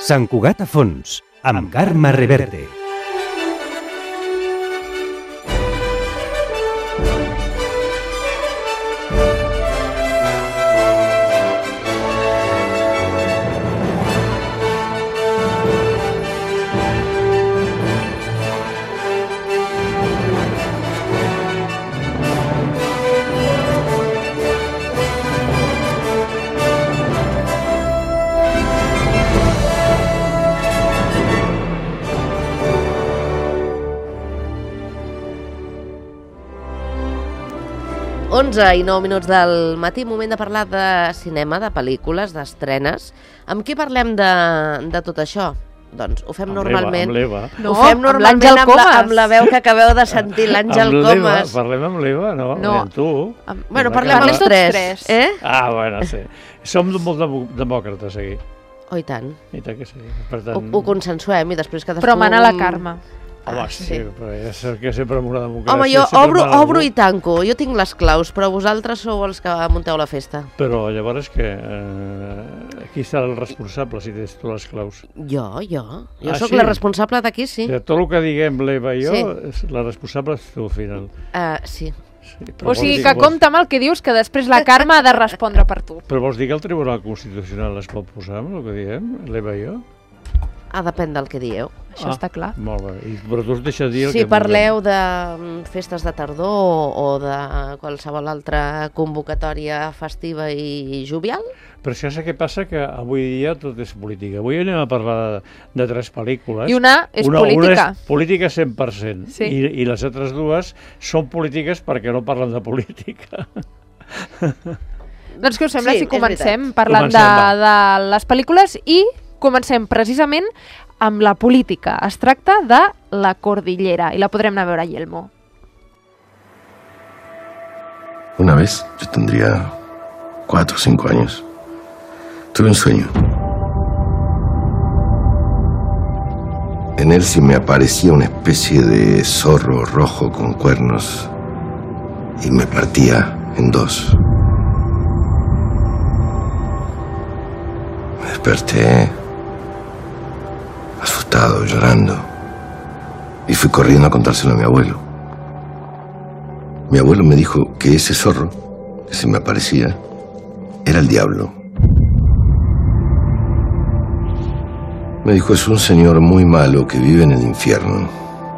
Sant Cugat a fons, amb Carme Reverte. I 9 minuts del matí, moment de parlar de cinema, de pel·lícules, d'estrenes. Amb qui parlem de tot això? Doncs ho fem normalment... Amb l'Eva. No, ho fem normalment amb la veu que acabeu de sentir, l'Àngel Comas. Parlem amb l'Eva, no? Amb tu. Bueno, parlem els tres. Ah, bueno, sí. Som molt demòcrates, aquí. Oh, i tant. I tant que sí. Per tant... Ho consensuem i després cadascú... Però mana la Carme. Home, sí, però ja que sempre amb una democràcia... Home, jo obro i tanco, jo tinc les claus, però vosaltres sou els que munteu la festa. Però llavors què? Qui serà el responsable si tens tu les claus? Jo sóc la responsable d'aquí, sí. Tot el que diguem l'Eva i jo, la responsable és tu al final. Sí. O sigui que compta amb el que dius, que després la Carme ha de respondre per tu. Però vols dir que el Tribunal Constitucional es pot posar amb el que diguem, l'Eva i jo? Depèn del que dieu. Això està clar. Molt bé. Però tu us deixa dir el que... Si parleu de festes de tardor o de qualsevol altra convocatòria festiva i jovial? Però això és què passa, que avui dia tot és política. Avui anem a parlar de 3 pel·lícules. I una és política. Una és política 100%. Sí. I les altres dues són polítiques perquè no parlen de política. Doncs què us sembla si comencem parlant de les pel·lícules i comencem precisament amb la política. Es tracta de La Cordillera i la podrem anar a veure a Yelmo. Una vez, yo tendría 4 o 5 años, tuve un sueño. En él se me aparecía una especie de zorro rojo con cuernos y me partía en 2. Me desperté asustado, llorando, y fui corriendo a contárselo a mi abuelo. Mi abuelo me dijo que ese zorro que se me aparecía era el diablo. Me dijo, es un señor muy malo que vive en el infierno.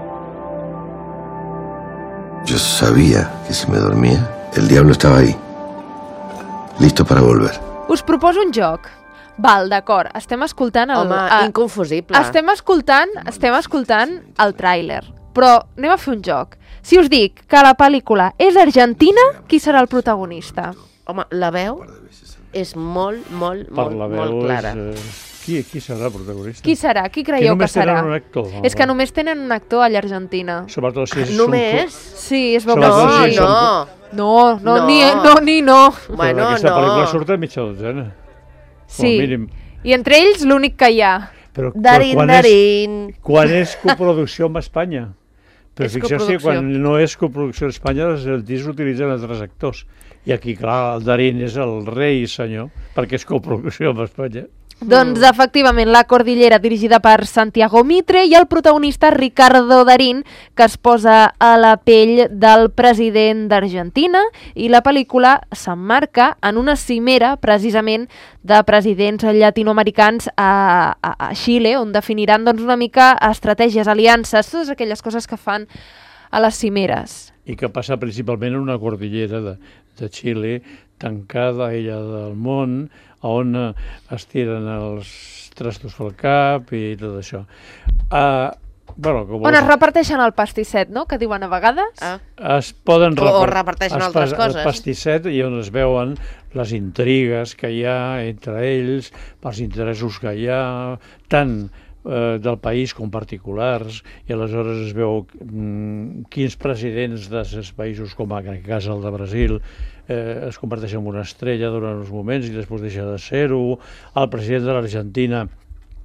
Yo sabía que si me dormía, el diablo estaba ahí, listo para volver. Us proposo un joc. Val, d'acord, estem escoltant el... Home, inconfusible. Estem escoltant el tràiler, però anem a fer un joc. Si us dic que la pel·lícula és argentina, qui serà el protagonista? Home, la veu és molt clara. Qui serà el protagonista? Qui serà? Qui creieu que serà? Que només tenen un actor. És que només tenen un actor a l'Argentina. Sobretot si és... Només? Sí, es veu que sí. No. No. Bueno, no. Aquesta pel·lícula surt a mitja dotzena. Sí, i entre ells l'únic que hi ha. Però Darín. Quan és coproducció amb Espanya? Però fixeu-se, quan no és coproducció amb Espanya, els artistes utilitzen altres actors. I aquí, clar, el Darín és el rei senyor, perquè és coproducció amb Espanya. Doncs, efectivament, La Cordillera, dirigida per Santiago Mitre, i el protagonista Ricardo Darín, que es posa a la pell del president d'Argentina, i la pel·lícula s'emmarca en una cimera, precisament, de presidents llatinoamericans a Xile, on definiran una mica estratègies, aliances, totes aquelles coses que fan a les cimeres. I que passa principalment en una cordillera de Xile, tancada, aïllada del món, on es tiren els trastos pel cap i tot això. On es reparteixen el pastisset, no?, que diuen a vegades. Es poden o reparteixen altres coses. El pastisset, i on es veuen les intrigues que hi ha entre ells, els interessos que hi ha, tant del país com particulars, i aleshores es veu quins presidents dels països, com en aquest cas el de Brasil, es converteix en una estrella durant uns moments i després deixa de ser-ho. El president de l'Argentina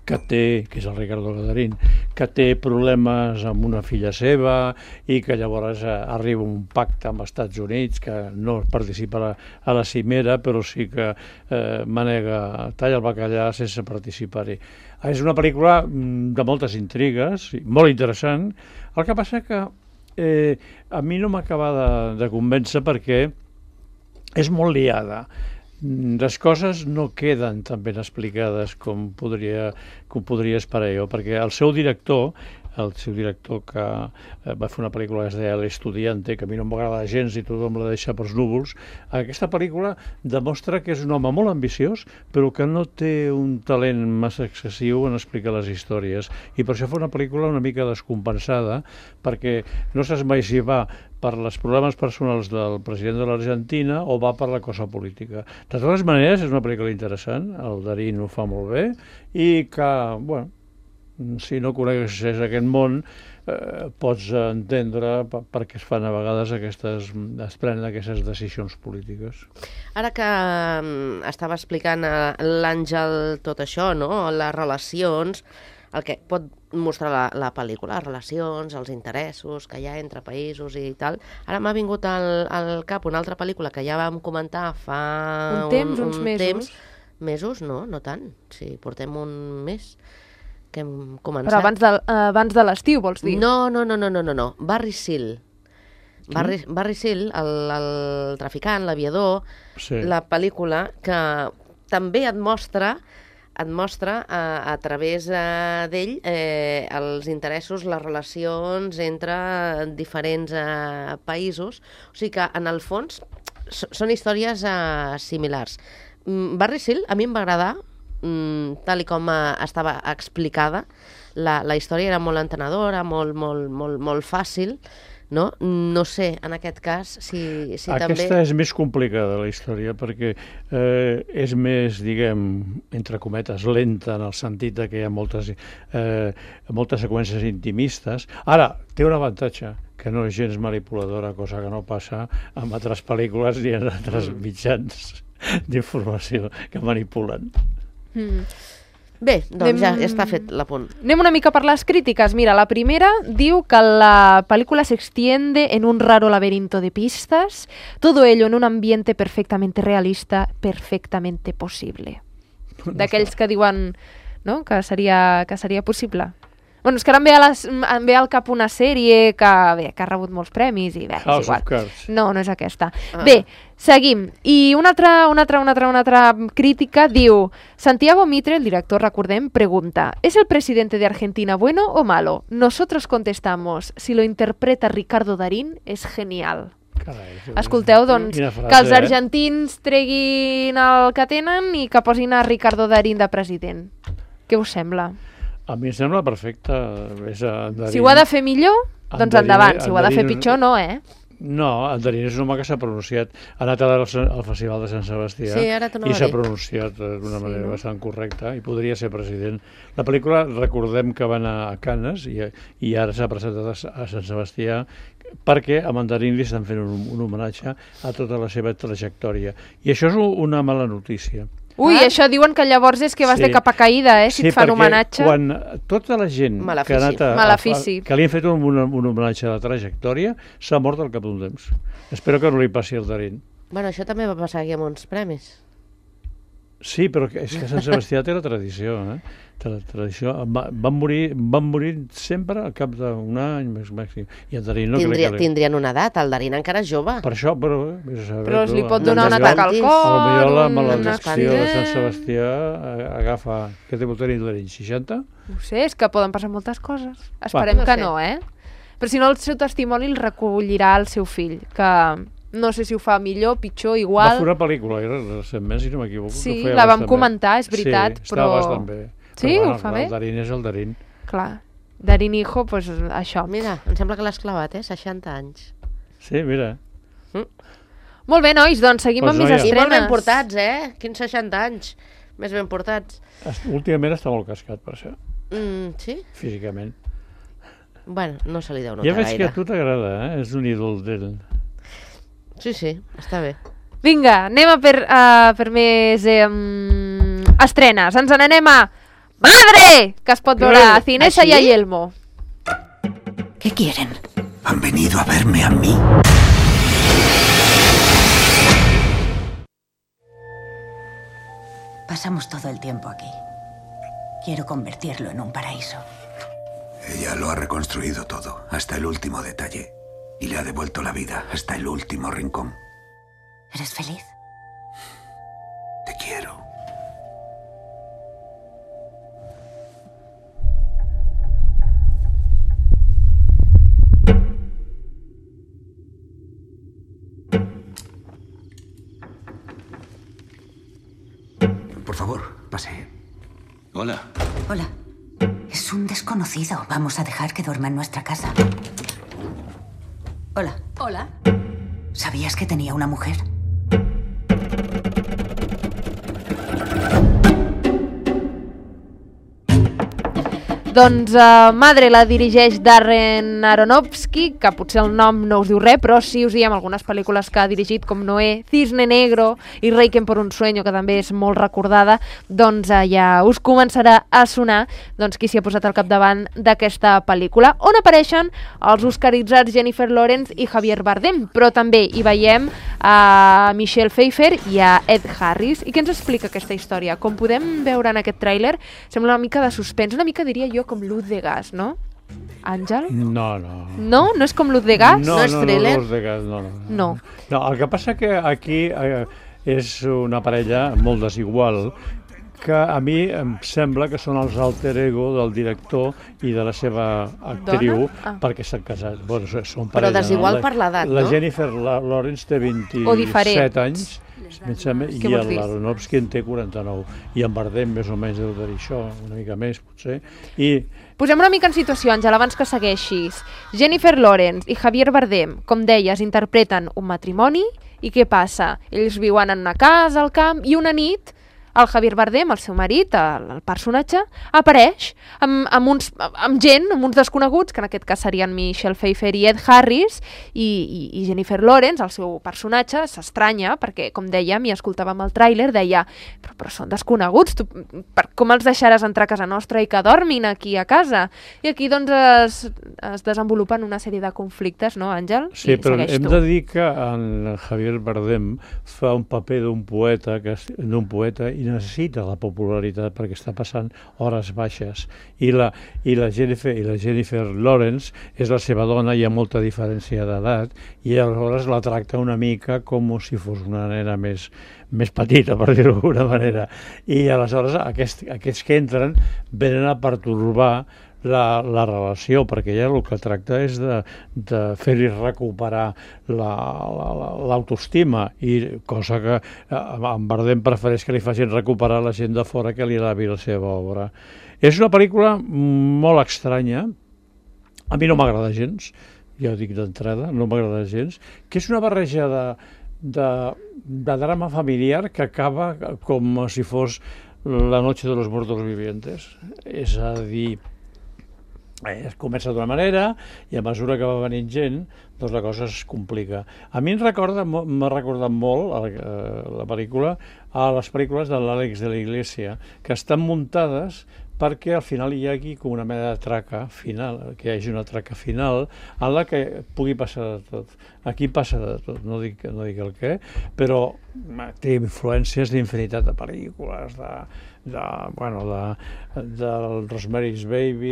que és el Ricardo Darín, que té problemes amb una filla seva i que llavors arriba un pacte amb els Estats Units, que no participa a la cimera, però sí que talla el bacallà sense participar-hi. És una pel·lícula de moltes intrigues, molt interessant. El que passa que a mi no m'acaba de convèncer perquè és molt liada. Les coses no queden tan ben explicades com podria esperar jo, perquè el seu director que va fer una pel·lícula que es deia L'Estudiante, que a mi no m'agrada gens i tothom la deixa pels núvols, aquesta pel·lícula demostra que és un home molt ambiciós, però que no té un talent massa excessiu en explicar les històries. I per això fa una pel·lícula una mica descompensada, perquè no saps mai si va per els problemes personals del president de l'Argentina o va per la cosa política. De totes maneres, és una pel·lícula interessant, el Darín ho fa molt bé, i que, bueno, si no coneixes aquest món, pots entendre per què es fan a vegades es prenen aquestes decisions polítiques. Ara que estava explicant l'Àngel tot això, no? Les relacions, el que pot mostrar la pel·lícula, les relacions, els interessos que hi ha entre països i tal. Ara m'ha vingut al cap una altra pel·lícula que ja vam comentar fa uns mesos. Mesos? No tant. Sí, portem un mes que hem començat. Però abans de l'estiu, vols dir? No. Barry Seal. Barry Seal, el traficant, l'aviador, sí. La pel·lícula que també et mostra a través d'ell els interessos, les relacions entre diferents països. O sigui que, en el fons, són històries similars. Barry Seal a mi em va agradar, tal com estava explicada. La història era molt entenedora, molt fàcil, no? No sé, en aquest cas, si també... Aquesta és més complicada, la història, perquè és més, diguem, entre cometes, lenta, en el sentit que hi ha moltes seqüències intimistes. Ara, té un avantatge, que no és gens manipuladora, cosa que no passa en altres pel·lícules ni en altres mitjans d'informació que manipulen. Bé, doncs ja està fet l'apunt. Anem una mica per les crítiques. Mira, la primera diu que la película se extiende en un raro laberinto de pistas, todo ello en un ambiente perfectamente realista, perfectamente posible. D'aquells que diuen, no?, que seria possible. Bueno, és que ara em ve al cap una sèrie que ha rebut molts premis i bé, és igual. No és aquesta. Bé, seguim. I una altra crítica diu: Santiago Mitre, el director, recordem, pregunta: ¿es el presidente de Argentina bueno o malo? Nosotros contestamos: si lo interpreta Ricardo Darín, es genial. Carai, escolteu, doncs, frase, que els argentins treguin el que tenen i que posin a Ricardo Darín de president. Què us sembla? A mi em sembla perfecte. Si ho ha de fer millor, doncs endavant. Si ho ha de fer pitjor, no, No, en Darín és un home que s'ha pronunciat. Ha anat al Festival de Sant Sebastià i s'ha pronunciat d'una manera bastant correcta i podria ser president. La pel·lícula, recordem que va anar a Cannes i ara s'ha presentat a Sant Sebastià perquè a en Darín li estan fent un homenatge a tota la seva trajectòria. I això és una mala notícia. Ui, això diuen que llavors és que vas de capa caïda, si et fan homenatge. Sí, perquè quan tota la gent que ha anat que li han fet un homenatge a la trajectòria s'ha mort al cap d'un temps. Espero que no li passi al Darín. Bueno, això també va passar aquí amb uns premis. Sí, però és que Sant Sebastià té la tradició, La tradició. Van morir sempre al cap d'un any més màxim. I el Darín no crec que... Tindrien una edat, el Darín encara és jove. Per això, però es li pot donar un atac al cor... Potser la maledicció de Sant Sebastià agafa... Què té el Darín, 60? No sé, és que poden passar moltes coses. Esperem que no, Però si no, el seu testimoni el recollirà el seu fill, que... No sé si ho fa millor, pitjor, igual... Va fer una pel·lícula, recentment, si no m'equivoco. Sí, la vam comentar, és veritat, però... Sí, està bastant bé. Sí, ho fa bé? El Darín és el Darín. Clar, Darín hijo, doncs això. Mira, em sembla que l'has clavat, 60 anys. Sí, mira. Molt bé, nois, doncs seguim amb més estrenes. I molt ben portats, Quins 60 anys més ben portats. Últimament està molt cascat, per això. Sí? Físicament. Bueno, no se li deu notar gaire. Ja veig que a tu t'agrada, És un ídol d'ell. Sí, està bé. Vinga, anem per més estrenes. Ens n'anem a ¡Madre! Que es pot veure a Cinesa y a Yelmo. ¿Qué quieren? Han venido a verme a mí. Pasamos todo el tiempo aquí. Quiero convertirlo en un paraíso. Ella lo ha reconstruido todo, hasta el último detalle. Y le ha devuelto la vida, hasta el último rincón. ¿Eres feliz? Te quiero. Por favor, pase. Hola. Hola. Es un desconocido. Vamos a dejar que duerma en nuestra casa. Hola. Hola. ¿Sabías que tenía una mujer? Doncs Madre la dirigeix Darren Aronofsky, que potser el nom no us diu res, però sí us diem algunes pel·lícules que ha dirigit, com Noé, Cisne Negro i Requiem por un sueño, que també és molt recordada, doncs ja us començarà a sonar qui s'hi ha posat al capdavant d'aquesta pel·lícula, on apareixen els oscaritzats Jennifer Lawrence i Javier Bardem, però també hi veiem a Michelle Pfeiffer i a Ed Harris. I què ens explica aquesta història? Com podem veure en aquest tràiler, sembla una mica de suspens, una mica, diria jo, com Luz de gas, no? Àngel? No. No? No és com Luz de gas? No és thriller? No, Luz de gas, no. No, el que passa que aquí és una parella molt desigual, que a mi em sembla que són els alter ego del director i de la seva actriu, perquè s'han casat. Bueno, són parella, però desigual per l'edat, no? La Jennifer Lawrence té 27 anys, i l'Aronofsky en té 49, i en Bardem més o menys deu tenir això, una mica més potser. Posem una mica en situació, Àngel, abans que segueixis. Jennifer Lawrence i Javier Bardem, com deies, interpreten un matrimoni, i què passa? Ells viuen en una casa al camp, i una nit el Javier Bardem, el seu marit, el personatge, apareix amb gent, amb uns desconeguts, que en aquest cas serien Michelle Pfeiffer i Ed Harris, i Jennifer Lawrence, el seu personatge, s'estranya, perquè, com dèiem, i escoltàvem el tràiler, deia, però són desconeguts, tu, com els deixaràs entrar a casa nostra i que dormin aquí a casa? I aquí, doncs, es desenvolupen una sèrie de conflictes, no, Àngel? Sí, però hem de dir que en Javier Bardem fa un paper d'un poeta i necessita la popularitat perquè està passant hores baixes, i la Jennifer Lawrence és la seva dona, hi ha molta diferència d'edat, i aleshores la tracta una mica com si fos una nena més petita, per dir-ho d'alguna manera, i aleshores aquests que entren venen a pertorbar la relació, perquè ella el que tracta és de fer-li recuperar l'autoestima, i cosa que en Bardem prefereix que li facin recuperar la gent de fora que li alabi la seva obra. És una pel·lícula molt estranya, a mi no m'agrada gens, ja ho dic d'entrada, no m'agrada gens, que és una barreja de drama familiar que acaba com si fos La noche de los muertos vivientes, és a dir, es comença d'una manera i a mesura que va venint gent, doncs la cosa es complica. A mi m'ha recordat molt la pel·lícula a les pel·lícules de l'Àlex de la Iglesia, que estan muntades perquè al final hi hagi com una mena de traca final, que hi hagi una traca final en la que pugui passar de tot. Aquí passa de tot, no dic el què, però té influències d'infinitat de pel·lícules, del Rosemary's Baby,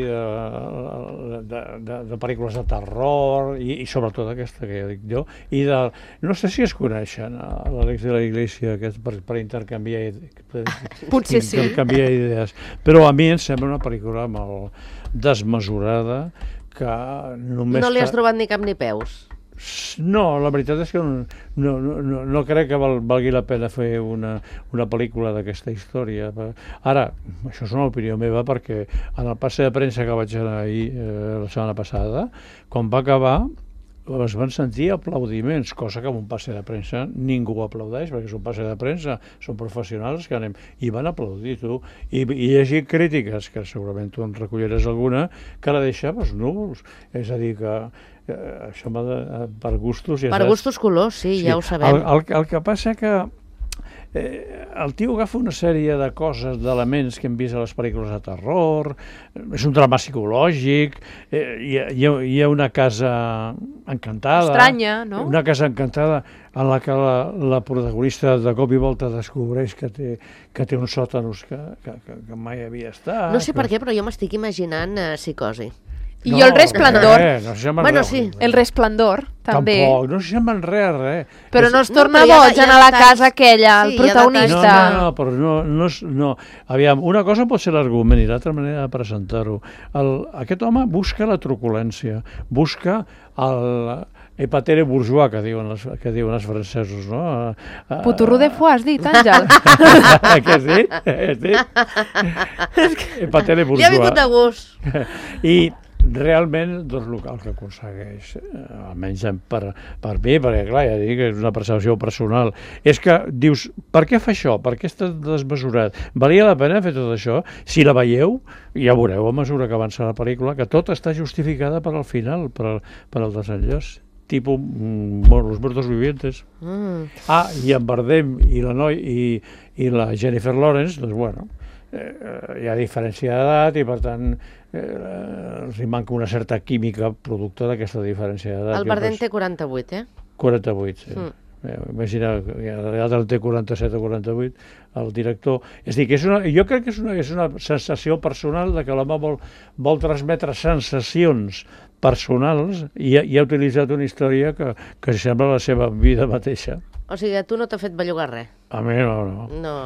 de pel·lícules de terror, i sobretot aquesta que ja dic jo, i no sé si es coneixen l'Àlex de la Iglesia per intercanviar idees, però a mi em sembla una pel·lícula molt desmesurada, que només... No li has trobat ni cap ni peus? No, la veritat és que no crec que valgui la pena fer una pel·lícula d'aquesta història. Ara, això és una opinió meva, perquè en el passe de premsa que vaig anar ahir, la setmana passada, quan va acabar, es van sentir aplaudiments, cosa que en un passe de premsa ningú aplaudeix, perquè és un passe de premsa, són professionals que anem, i van aplaudir, tu, i llegir crítiques, que segurament tu en recolliràs alguna, que la deixaves núvols, és a dir que això per gustos... Per gustos colors, sí, ja ho sabem. El que passa que el tio agafa una sèrie de coses, d'elements que hem vist a les pel·lícules de terror, és un drama psicològic, hi ha una casa encantada... Estranya, no? Una casa encantada en la que la protagonista de cop i volta descobreix que té uns sòtanos que mai havia estat. No sé per què, però jo m'estic imaginant Psicosi. I jo El Resplendor. Bueno, sí. El Resplendor, també. Tampoc, no semblen res. Però no es torna boig en la casa aquella, el protagonista. No, però no. Aviam, una cosa pot ser l'argument i l'altra manera de presentar-ho. Aquest home busca la truculència, busca el patere bourgeois, que diuen els francesos, no? Puturro de foie, has dit, Àngel? Què has dit? Patere bourgeois. Ja ha vingut de gust. I realment, doncs, el que aconsegueix, almenys per mi, perquè clar, ja dic que és una percepció personal, és que dius, per què fa això? Per què està desmesurat? Valia la pena fer tot això? Si la veieu, ja veureu a mesura que avança la pel·lícula, que tot està justificada per al final, per al desenllaç. Tipus, los muertos vivientes. I en Bardem i la la Jennifer Lawrence, doncs bueno, hi ha diferència d'edat i per tant els hi manca una certa química producte d'aquesta diferència d'edat. El Bardem té 48, 48, sí. Imagina, l'altre té 47 o 48, el director. És a dir, que jo crec que és una sensació personal de que l'home vol transmetre sensacions personals i ha utilitzat una història que sembla la seva vida mateixa. O sigui, a tu no t'ha fet bellugar res? A mi no. No.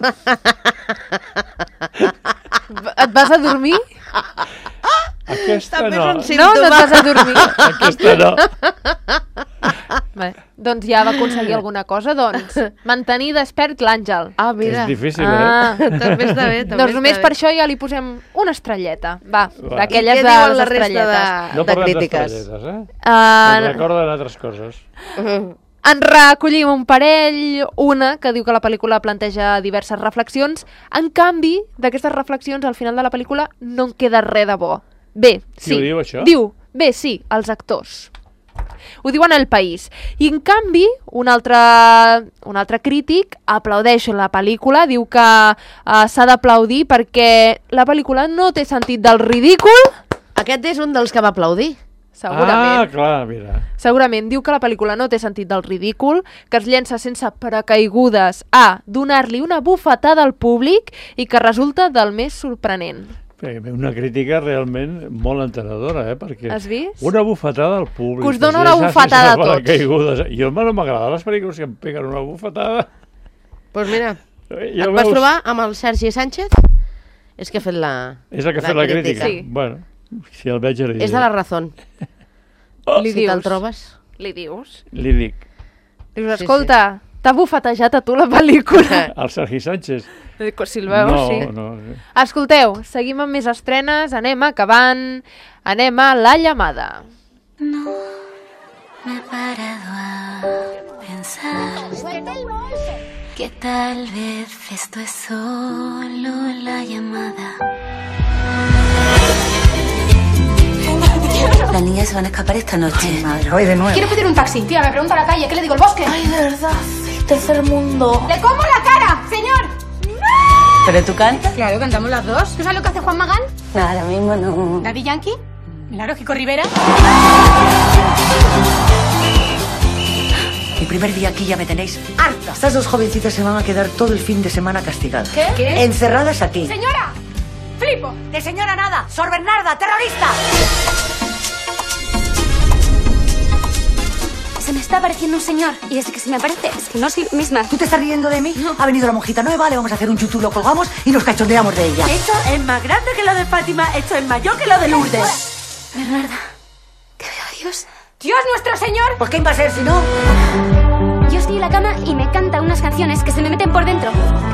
Et vas a dormir? Aquesta també no. és un No, símptoma. no et vas a dormir. Aquesta no. Bé, doncs ja va aconseguir alguna cosa, doncs. Mantenir despert l'Àngel. Ah, mira. És difícil, També està bé, també Doncs només està per bé. això ja li posem una estrelleta. Va, Va. d'aquelles I què de diuen les la resta estrelletes. No de parlem crítiques? d'estrelletes, Em recorden altres coses. En recollim un parell, una que diu que la pel·lícula planteja diverses reflexions. En canvi, d'aquestes reflexions, al final de la pel·lícula no en queda res de bo. Bé, sí. Qui ho diu, això? Diu, bé, sí, els actors. Ho diuen El País. I en canvi, un altre crític aplaudeix la pel·lícula, diu que s'ha d'aplaudir perquè la pel·lícula no té sentit del ridícul. Aquest és un dels que va aplaudir. Segurament. Ah, clar, mira. Segurament diu que la pel·lícula no té sentit del ridícul, que es llença sense paracaigudes a donar-li una bufetada al públic i que resulta del més sorprenent. Una crítica realment molt entenedora, perquè Has vist? una bufetada al públic. Que us dono una bufetada a tots. Jo no m'agrada les pel·lícules que em peguen una bufetada. Doncs mira, Ja et vas trobar amb el Sergi Sánchez? És que ha fet la És el que ha fet la crítica. Sí. Bueno, si el veig ja li dic. És de la Razón. Li Si dius. te'l trobes. Li dius. Li dic. Dius, Sí, escolta, t'ha bufetejat a tu la pel·lícula. El Sergi Sánchez. Si el veus, sí. No. Escolteu, seguim amb més estrenes, anem acabant, anem a La Llamada. No me he parado a pensar que tal vez esto es solo la llamada. Las niñas se van a escapar esta noche. Ay, madre, hoy de nuevo. Quiero pedir un taxi. Tía, me pregunta a la calle. ¿Qué le digo? ¿El bosque? Ay, de verdad. Tercer mundo. ¡Le como la cara, señor! ¿Pero tú cantas? Claro, cantamos las dos. ¿Tú sabes lo que hace Juan Magán? No, ahora mismo no. ¿Daddy Yankee? Claro, Kiko Rivera. Mi primer día aquí ya me tenéis harta. Estas dos jovencitas se van a quedar todo el fin de semana castigadas. ¿Qué? Encerradas aquí. ¡Señora! ¡Flipo! ¡De señora nada! ¡Sor Bernarda, terrorista! Se me está apareciendo un señor. Y desde que se me aparece, es que no soy misma. ¿Tú te estás riendo de mí? No. Ha venido la monjita nueva, le vamos a hacer un chutú, lo colgamos y nos cachondeamos de ella. Esto es más grande que lo de Fátima, esto es mayor que lo de Lourdes. Bernarda, que veo a Dios. ¡Dios nuestro señor! Pues ¿quién va a ser si no? Yo estoy en la cama y me canta unas canciones que se me meten por dentro.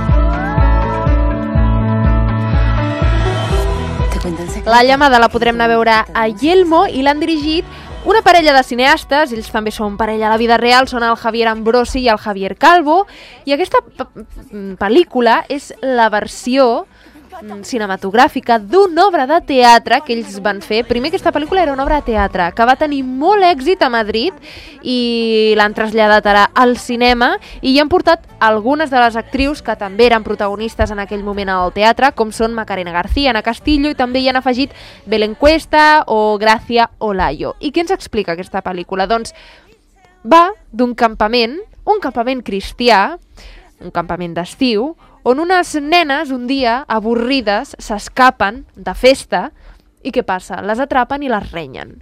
Te cuento en secreto. La Llamada la podrem anar a veure a Yelmo i l'han dirigit una parella de cineastes, ells també són parella a la vida real, són el Javier Ambrosi i el Javier Calvo, i aquesta pel·lícula és la versió cinematogràfica d'una obra de teatre que ells van fer. Primer, aquesta pel·lícula era una obra de teatre que va tenir molt èxit a Madrid i l'han traslladat ara al cinema i hi han portat algunes de les actrius que també eren protagonistes en aquell moment al teatre, com són Macarena García, Ana Castillo, i també hi han afegit Belén Cuesta o Gracia Olayo. I què ens explica aquesta pel·lícula? Doncs va d'un campament, un campament cristià, un campament d'estiu, on unes nenes un dia avorrides s'escapen de festa i què passa? Les atrapen i les renyen.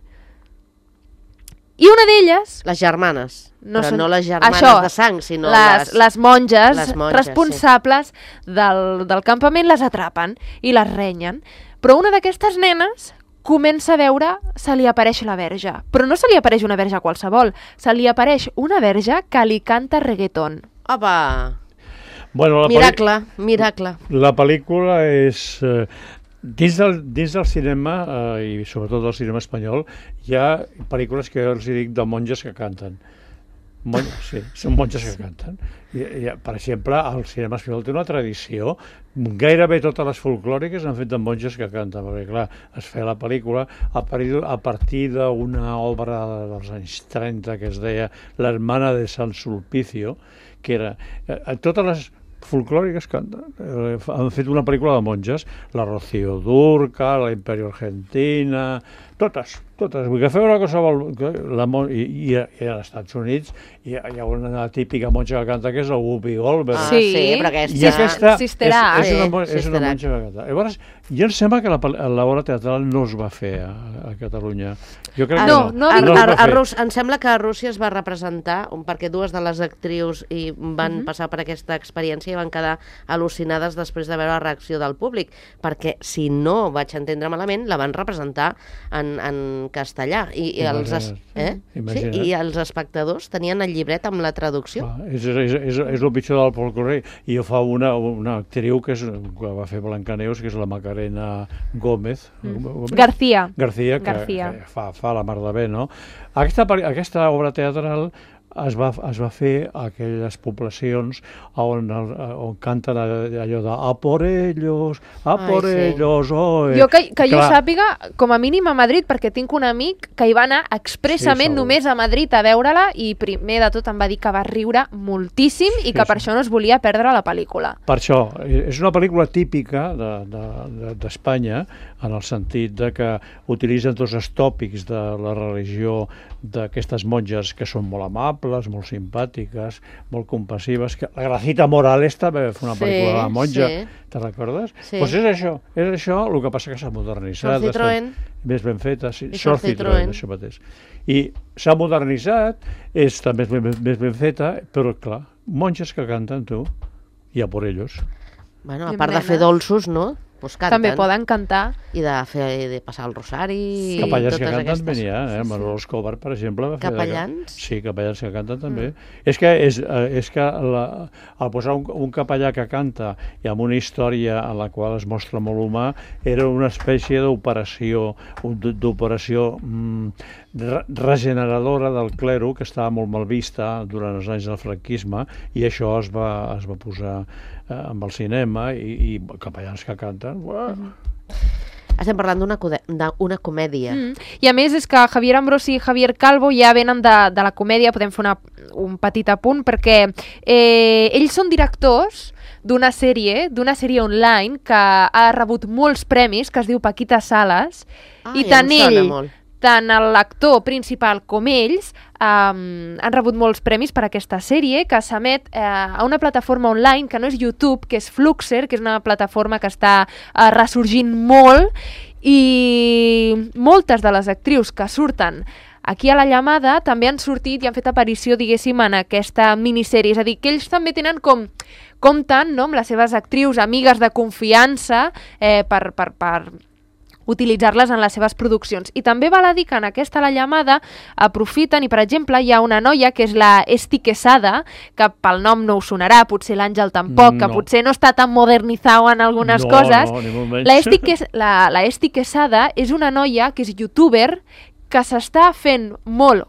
I una d'elles... Les germanes, no però són... no les germanes de sang, sinó les monges, les monges responsables del campament les atrapen i les renyen. Però una d'aquestes nenes comença a veure, se li apareix la verge. Però no se li apareix una verge qualsevol, se li apareix una verge que li canta reggaeton. Apa! Bueno, miracle. La pel·lícula és... Dins del cinema, i sobretot del cinema espanyol, hi ha pel·lícules que jo els dic de monges que canten. Sí, són monges que canten. Per exemple, el cinema espanyol té una tradició, gairebé totes les folclòriques han fet de monges que canten, perquè clar, es feia la pel·lícula a partir d'una obra dels anys 30 que es deia La hermana de San Sulpicio, que era totes les folclòriques canten. Han fet una pel·lícula de monges, la Rocío Dúrcal, la Imperio Argentina, totes. Vull que fer una cosa... I als Estats Units hi ha una típica monja que canta que és la Whoopi Goldberg. Sí, però aquesta... Sister Act. És una monja que canta. Llavors, jo em sembla que l'obra teatral no es va fer a Catalunya. Jo crec que no. Em sembla que a Rússia es va representar, perquè dues de les actrius van passar per aquesta experiència i van quedar al·lucinades després de veure la reacció del públic, perquè si no vaig entendre malament, la van representar en castellà i els espectadors tenien el llibret amb la traducció. És el pitjor del folklore. I jo fa una actriu que va fer Blancaneus, que és la Macarena Gómez. García, que fa la mar de bé, no? Aquesta obra teatral es va fer a aquelles poblacions on canten allò de a por ellos, oi. Jo que jo sàpiga, com a mínim a Madrid, perquè tinc un amic que hi va anar expressament només a Madrid a veure-la i primer de tot em va dir que va riure moltíssim i que per això no es volia perdre la pel·lícula. Per això, és una pel·lícula típica d'Espanya, en el sentit de que utilitzen tots els tòpics de la religió d'aquestes monges que són molt amables, molt simpàtiques, molt compassives. La Gracita Morales també va fer una pel·lícula de la monja, te recordes? Doncs és això, el que passa que s'ha modernitzat. Més ben feta, Sor Citroën, això mateix. I s'ha modernitzat, és també més ben feta, però clar, monges que canten, tu, i a por ellos. Bueno, a part de fer dolços, no? Pues també poden cantar. I de passar el rosari. Capellans que canten ben hi ha, Manolo Escobar, per exemple. Capellans? Sí, capellans que canten també. És que al posar un capellà que canta i amb una història en la qual es mostra molt humà, era una espècie d'operació regeneradora del clero, que estava molt mal vista durant els anys del franquisme, i això es va posar amb el cinema i capellans que canten. Estem parlant d'una comèdia. I a més és que Javier Ambrosi i Javier Calvo ja venen de la comèdia, podem fer un petit apunt, perquè ells són directors d'una sèrie online que ha rebut molts premis, que es diu Paquita Salas, i tant l'actor principal com ells han rebut molts premis per aquesta sèrie, que s'emet a una plataforma online que no és YouTube, que és Fluxer, que és una plataforma que està ressorgint molt, i moltes de les actrius que surten aquí a La Llamada també han sortit i han fet aparició, diguéssim, en aquesta minissèrie. És a dir, que ells també tenen compten amb les seves actrius, amigues de confiança, per utilitzar-les en les seves produccions. I també val a dir que en aquesta La Llamada aprofiten, i per exemple hi ha una noia que és la Esti Quesada, que pel nom no us sonarà, potser l'Àngel tampoc, que potser no està tan modernitzat en algunes coses. La Esti Quesada és una noia que és youtuber, que s'està fent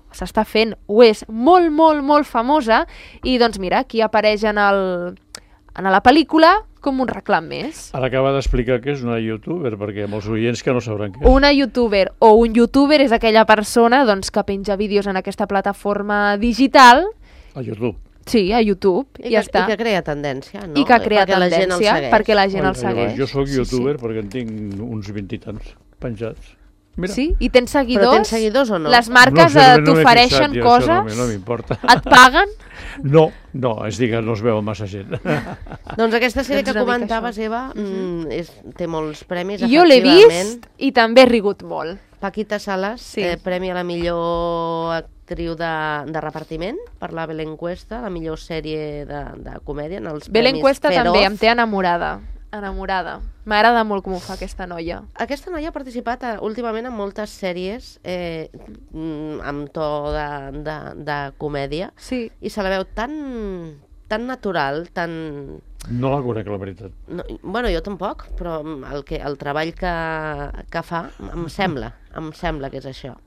molt famosa, i doncs mira, aquí apareix en a la pel·lícula com un reclam més. Ara acaba d'explicar que és una youtuber, perquè molts oients que no sabran què és. Una youtuber o un youtuber és aquella persona doncs, que penja vídeos en aquesta plataforma digital. A YouTube. Sí, a YouTube, i ja està. I que crea tendència, no? I que crea tendència, perquè la gent el Oi, segueix. Jo sóc youtuber perquè en tinc uns 20 i tants penjats. Mira. Sí? I tens seguidors? Però tens seguidors o no? Les marques t'ofereixen coses? No m'importa. Et paguen? No, és dir que no es veu massa gent. Doncs aquesta sèrie que comentaves, Eva, té molts premis, jo l'he vist i també he rigut molt. Paquita Salas, premi a la millor actriu de repartiment per la Belén Cuesta, la millor sèrie de comèdia en els Belén premis Cuesta Feroz. també em té enamorada. M'agrada molt com ho fa aquesta noia. Aquesta noia ha participat últimament en moltes sèries amb to de comèdia, i se la veu tan natural, tan... No la conec, la veritat. No, bueno, jo tampoc, però el treball que fa em sembla que és això.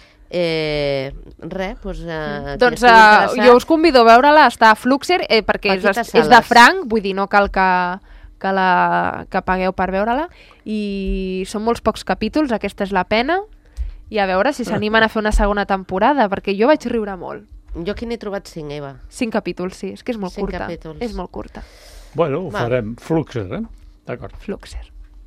Doncs jo us convido a veure-la, està a Fluxer, perquè és de franc, vull dir, no cal que pagueu per veure-la, i són molts pocs capítols, aquesta és la pena, i a veure si s'animen a fer una segona temporada, perquè jo vaig riure molt. Jo aquí n'he trobat 5, Eva. 5 capítols, sí, és que és molt curta. És molt curta. Bueno, ho farem. Fluxer, D'acord. Fluxer.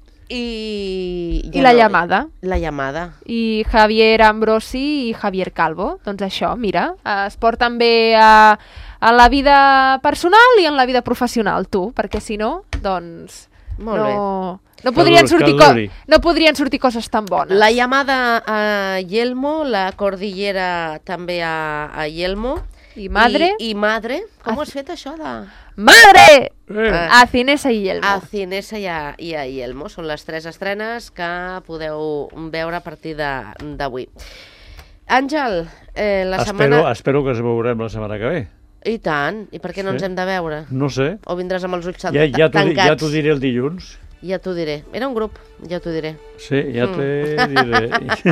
I La Llamada. La Llamada. I Javier Ambrosi i Javier Calvo. Doncs això, mira, es porten bé a la vida personal i en la vida professional, tu, perquè si no, doncs... No podrien sortir coses tan bones. La Llamada a Yelmo, la Cordillera també a Yelmo. I Madre. I Madre. Com ho has fet, això de... Madre! A Cinesa i Yelmo. A Cinesa i a Yelmo. Són les 3 estrenes que podeu veure a partir d'avui. Àngel, la setmana... Espero que ens veurem la setmana que ve. I tant. I per què no ens hem de veure? No sé. O vindràs amb els ulls tancats? Ja t'ho diré el dilluns. Ja t'ho diré. Era un grup, ja t'ho diré. Sí, ja t'ho diré.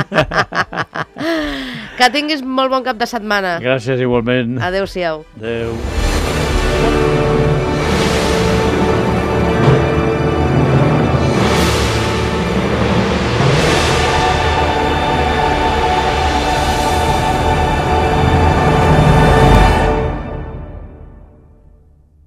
Que tinguis molt bon cap de setmana. Gràcies, igualment. Adéu-siau. Adéu.